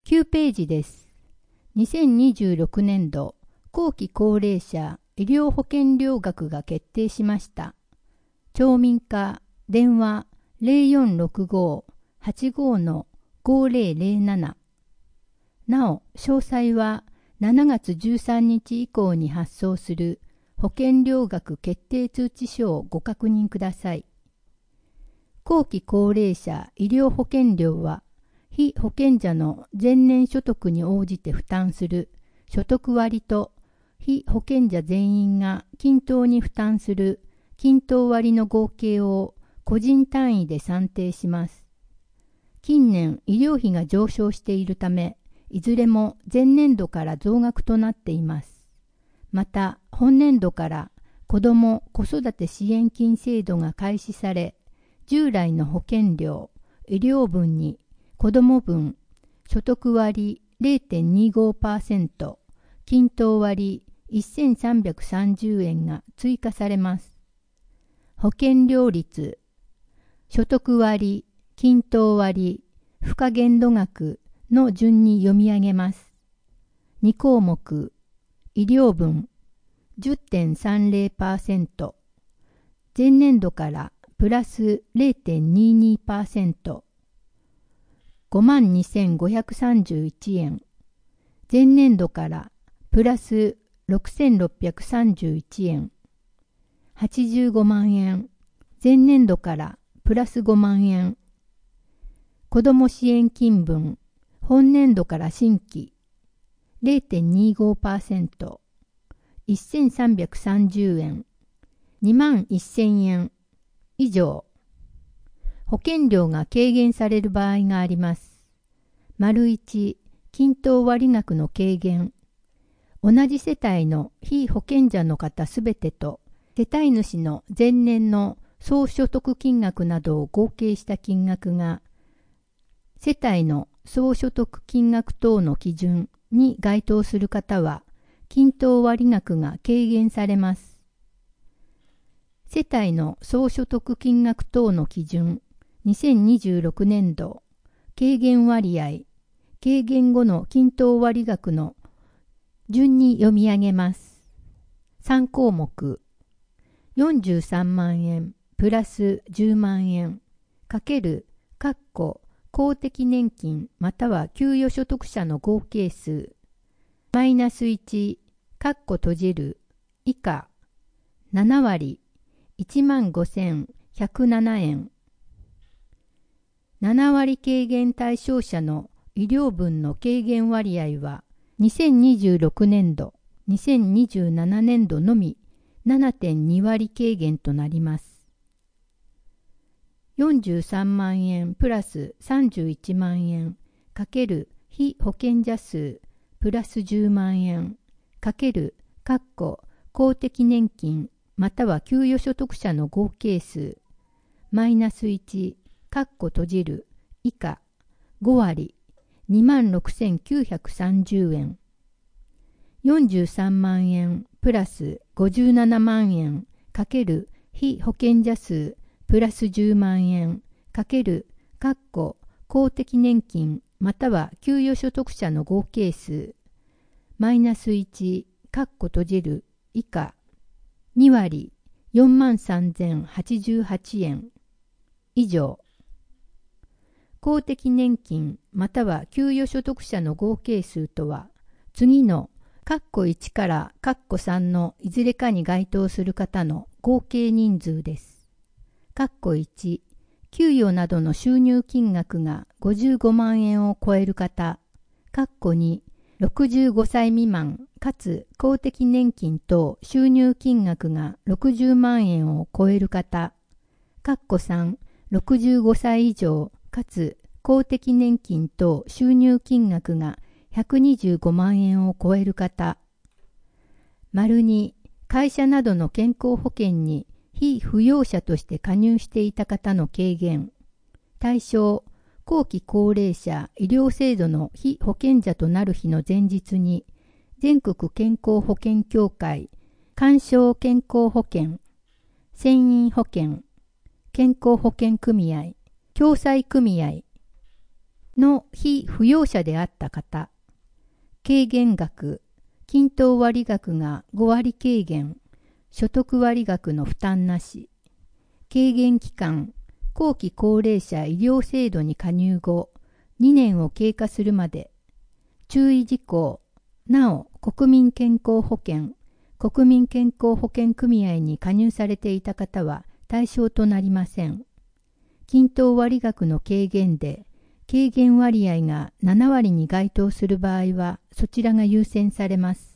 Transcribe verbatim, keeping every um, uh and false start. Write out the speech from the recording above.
きゅうページです。にせんにじゅうろくねん度後期高齢者医療保険料額が決定しました。町民課電話 ゼロよんろくご はちご ごゼロゼロなな。なお、詳細はしちがつじゅうさんにち以降に発送する保険料額決定通知書をご確認ください。後期高齢者医療保険料は、被保険者の前年所得に応じて負担する所得割と、被保険者全員が均等に負担する均等割の合計を個人単位で算定します。近年医療費が上昇しているため、いずれも前年度から増額となっています。また、本年度から子ども・子育て支援金制度が開始され、従来の保険料、医療分に子ども分、所得割 ゼロてんにごパーセント、均等割せんさんびゃくさんじゅうえんが追加されます。保険料率、所得割、均等割、付加限度額の順に読み上げます。に項目、医療分 じゅってんさんゼロパーセント、前年度からプラス ゼロてんににパーセント、ごまんにせんごひゃくさんじゅういちえん、前年度からプラスろくせんろっぴゃくさんじゅういちえん、はちじゅうごまんえん、前年度からプラスごまんえん、子ども支援金分、本年度から新規 ゼロてんにごパーセント、せんさんびゃくさんじゅうえん、にまんせんえん以上。保険料が軽減される場合があります。丸いち、均等割額の軽減。同じ世帯の被保険者の方すべてと、世帯主の前年の総所得金額などを合計した金額が、世帯の総所得金額等の基準に該当する方は、均等割額が軽減されます。世帯の総所得金額等の基準、にせんにじゅうろくねん度、軽減割合、軽減後の均等割額の順に読み上げます。さん項目、よんじゅうさんまんえんプラスじゅうまんえんかける、括弧公的年金または給与所得者の合計数、マイナスいち、括弧閉じる、以下、ななわり、いちまんごせんひゃくななえん。ななわり軽減対象者の医療分の軽減割合は、にせんにじゅうろくねん度、にせんにじゅうななねん度のみ ななてんにわり軽減となります。よんじゅうさんまんえんプラスさんじゅういちまんえんかける被保険者数プラスじゅうまんえんかける括弧公的年金または給与所得者の合計数マイナスいち括弧閉じる以下ごわりにまんろくせんきゅうひゃくさんじゅうえんよんじゅうさんまんえんプラスごじゅうななまんえんかける被保険者数プラスじゅうまんえんかける括弧公的年金または給与所得者の合計数マイナスいち括弧閉じる以下にわりよんまんさんぜんはちじゅうはちえん以上。公的年金または給与所得者の合計数とは次の括弧いちから括弧さんのいずれかに該当する方の合計人数です。括弧いち、給与などの収入金額がごじゅうごまんえんを超える方。括弧に、ろくじゅうごさい未満かつ公的年金等収入金額がろくじゅうまんえんを超える方。括弧さん、ろくじゅうごさい以上かつ公的年金等収入金額がひゃくにじゅうごまんえんを超える方。丸に、会社などの健康保険に被扶養者として加入していた方の軽減。対象、後期高齢者医療制度の被保険者となる日の前日に、全国健康保険協会、勧奨健康保険、船員保険、健康保険組合、共済組合、 の被扶養者であった方、軽減額、均等割額がごわり軽減、所得割額の負担なし、軽減期間、後期高齢者医療制度に加入後、にねんを経過するまで、注意事項、なお国民健康保険、国民健康保険組合に加入されていた方は対象となりません。均等割額の軽減で、軽減割合がななわりに該当する場合は、そちらが優先されます。